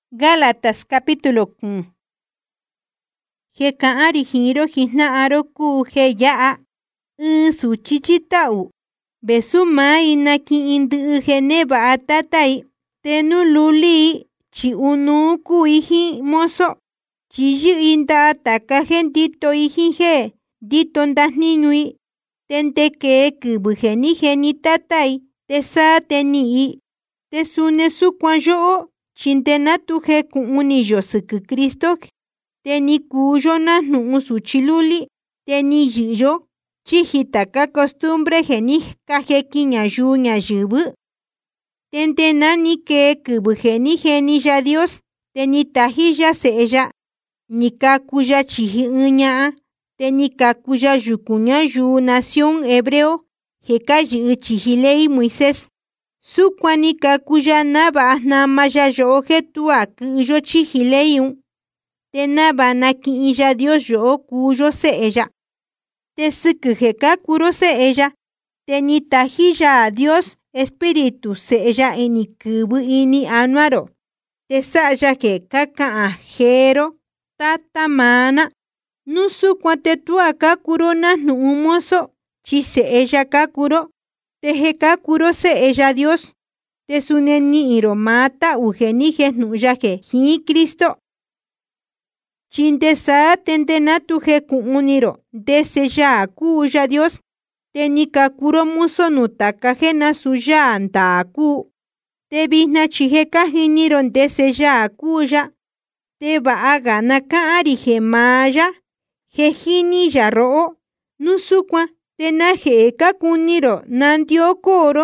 Gálatas capítulo 1. Je ka'ari jiro jijna'aro kuu je ya'a suchichi ta'u. Besu mai naki'in ndɨ'ɨ je neva'a tatai, te nu luli chi unuu kui jin moso, chi yɨ'i nda'a taka je nditoi jin je ndito ndajniñui, te ndekee kɨvɨ je ni jeni tatai, te saa te ni'i. Te suni sukuan yo'o, chi nde natu je ku'uniyo sɨkɨ Kristo, te ni kuuyo najnu'un suchi luli, te ni yɨ'yo chiji taka costumbre je ni kajeki ñayuu ñayɨvɨ. Te ndena ni kee kɨvɨ je ni jeni Yá Dios, te ni taji ya se'e ya, ni kaku ya chiji ɨɨn ña'a, te ni kaku ya yuku ñayuu nación hebreo je kayɨ'ɨ chiji ley Moisés. Sukuan ni kaku ya nava'a jnama ya yo'o je tua kɨ'ɨyo chiji leyun, te nava'a naki'in Yá Dios yo'o kuuyo se'e ya. Te sɨkɨ je kakuro se'e ya, te ni taji Yá Dios Espíritu se'e ya ini kɨvɨ ini anuaro, te sa'a ya je kaka'an jeero tata maana. Nu sukuan te tua kakuro najnu'un moso, chi se'e ya kakuro, te je kakuro se'e Yá Dios, te suni ni'iro maa ta'u je ni jejnu'un ya je jin Kristo. Chi nde saa te nde natu je ku'uniro ndese yaa kuu Yá Dios, te ni kakuro muso nu taka je nasu yaa ndaa kuu. Te vijna chi je kajiniro ndese yaa kuu ya, te va'aga na ka'ari je maa ya je jini ya ro'o. Nu sukuan te naje'e kakuniro nandio kooro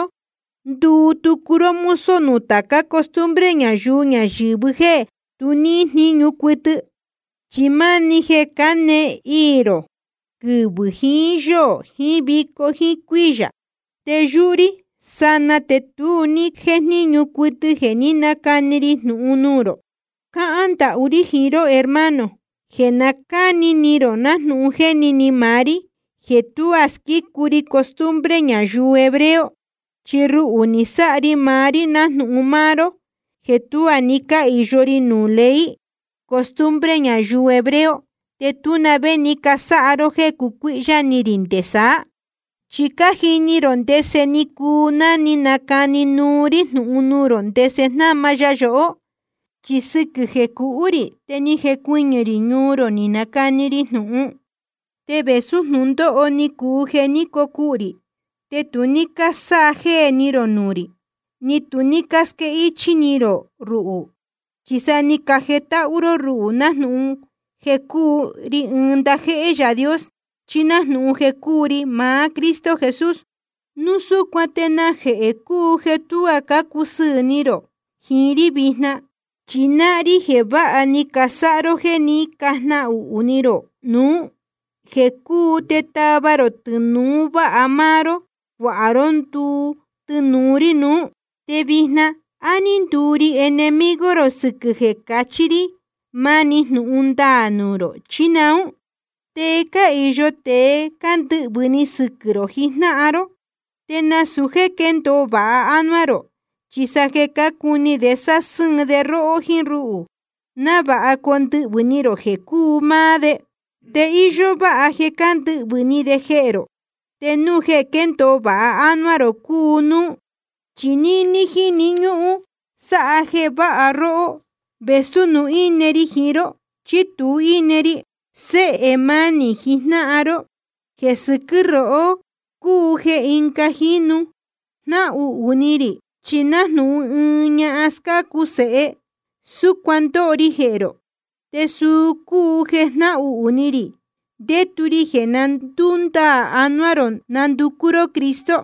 nduu tukuro muso nu taka costumbre ñayuu ñayɨvɨ je tu ni jniñu kuɨtɨ. Chi mani je kane iro kɨvɨ jin yoo jin viko jin kuiya, te yu'uri sana te tu ni jejniñu kuɨtɨ je ni nakaniri jnu'un nuro. Ka'an nda'uri jiro hermano, je nakaniniro najnu'un je nini mari je tua skikuri costumbre ñayuu hebreo, chi ru'u ni sa'ri mari najnu'un maro je tua ni ka iyori nu ley costumbre ñayuu hebreo, te tu nave ni ka sa'aro je kukui'yaniri nde saa. Chi kajiniro ndese ni kuu nani nakani nuuri jnu'un nuro ndese jnama ya yo'o, chi sɨkɨ je ku'uri te ni jekuiñɨri ñuuro ni nakaniri jnu'un. Te besu jnundo'o ni kuu je ni koku'uri, te tu ni ka sa'a jeeniro nuri, ni tu ni ka skei'chiniro ru'u, chi sa ni ka jeta'uro ru'u najnu'un je kuuri ɨɨn ndaje'e Yá Dios, chi najnu'un je kuuri maa Kristo Jesús. Nu sukuan te naje'e kuu je tua ka kusɨɨniro jinri vijna, chi na'ri je va'a ni ka sa'aro je ni kajna'u'uniro nuu, je kuu te tavaro tɨnuu va'a maaro kua'aro nduu tɨnuuri nuu. Te vijna ¿a ni nduuri enemigoro sɨkɨ je kachiri mani jnu'un ndaa nuro chi naun? Te ka iyo tee ka ndɨ'vɨ-ni sɨkɨro jijna'aro, te nasu je kendo va'a anuaro, chi sa je kakuni-de sasɨɨn-de ro'o jin ru'u, nava'a kondɨ'vɨ-niro je kuu maa-de. Te iyo va'a je kandɨ'vɨ-ni-de je'ero, te nu je kendo va'a anuaro kuu nuu, chi nini jini ñu'u sa'a je va'a ro'o, besu nu ineri jiro, chi tu ineri se'e mani jijna'aro, je sɨkɨ ro'o kuu je inka jinu jna'u'uniri, chi najnu'un ɨɨn ña'a skaku se'e, sukuan ndo'ori je'ero, te suu kuu je jna'u'uniri ndeturi je nandundaa anuaro nandukuro Kristo.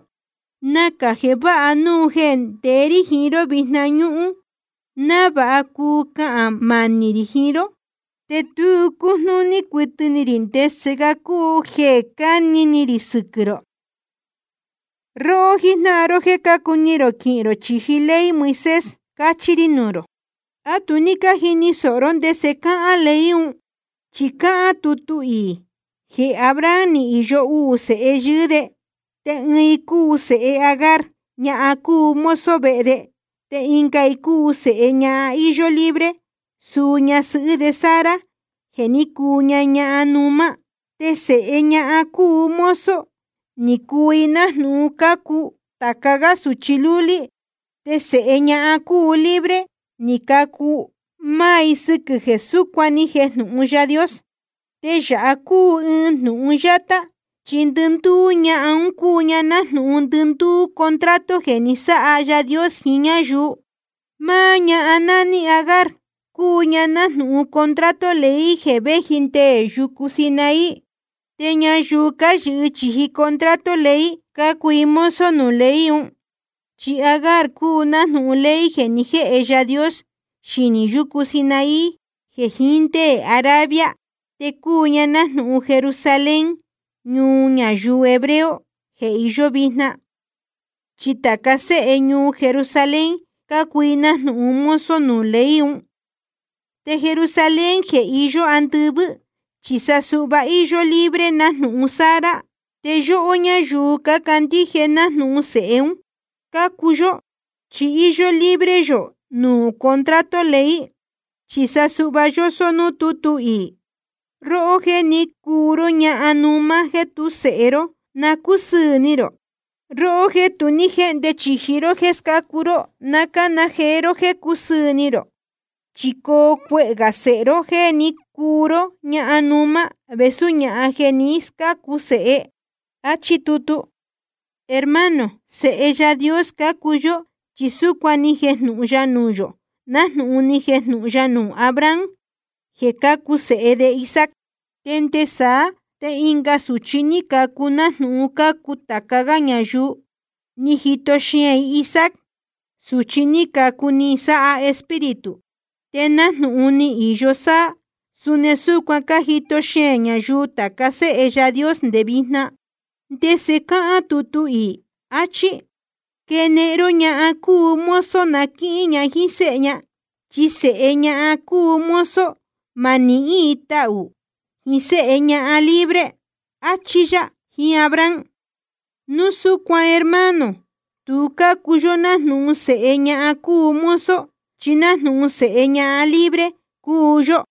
Naka je va'a nuu je nderi jiro vijna ñu'u, nava'a kuu ka'an maniri jiro, te tu kujnuni kuɨtɨniri ndesega kuu je kaniniri sɨkɨro. Ro'o jijna'aro je kakuniro ki'inro chiji ley Moisés, kachiri nuro. ¿A tu ni ka jini so'oro ndese ka'an leyun? Chi ka'an tutu ii je Abraham ni iyo 2 se'e yɨɨ-de, te ɨɨn kuu se'e Agar, ña'a kuu moso ve'e-de, te inkai kuu se'e ña'a iyo libre, Suña sɨ'ɨ de Sara, je ni kuu ña ña'a numa, te se'e ña'a kuu mozo, ni kui najnu kaku takaga suchi luli, te se'e ña'a kuu libre, ni kaku mai sɨkɨ je sukuan ni jejnu'un Yá Dios. Te ya'a kuu ɨɨn jnu'un yata, chi ndɨnduu ña'a un kuu ña najnu ndɨnduu kontrato je ni sa'a Yá Dios jin ñayuu. Maa ña'a nani Agar kuu ña najnu kontrato ley je veji ntee yuku Sinaí. Te ñayuu ka yɨ'ɨ chiji kontrato ley ka kui mozo nu ley un. Chi Agar kuu najnu ley je ni je'e Yá Dios xini yuku Sinaí je jin ntee Arabia. Te kuu ña najnu Jerusalén ñuu ñayuu hebreo je iyo vijna. Chi taka se'e ñuu Jerusalén ka kui najnu mozo nu ley un. Te Jerusalén je iyo andɨvɨ, chi sa su'va iyo libre najnu Sara. Te yo'o ñayuu ka kandije najnu se'e un, ka kuyo, chi iyo libre yo nuu kontrato ley, chi sa su'va yoso nu tutu ii. Ro'o je ni kuuro ña'a numa je tu se'ero na kusɨɨ-ni-ro. Ro'o je tu ni je'nde chiji-ro je skakuro na kanajee-ro je kusɨɨ-ni-ro. Chi koo kue'ega se'ero je ni kuuro ña'a numa vesu ña'a je ni skaku se'e. Achi tutu. Hermano, se'e Yá Dios kaku yo, chi sukuan ni jejnu'un ya nuyo, najnu ni jejnu'un ya nuu Abraham, je kaku se'e de Isaac. Te nte saa te inka suchi ni kaku najnu kaku takaga ñayuu, ni jito xeen Isaac, suchi ni kaku ni sa'a espiritu. Te najnu ni iyo saa, suni sukuan ka jito xeen ñayuu taka se'e Yá Dios nde vijna. Ndese ka'an tutu ii, achi, kene'ro ña'a kuu mozo na ki'in ña jin se'e ña, chi se'e ña'a kuu mozo ma ni'i ta'u jin se'e ña'a libre, achi ya jin Abraham. Nu sukuan hermano, tu kaku yo najnu se'e ña'a kuu mozo, chi najnu se'e ña'a libre kuu yo.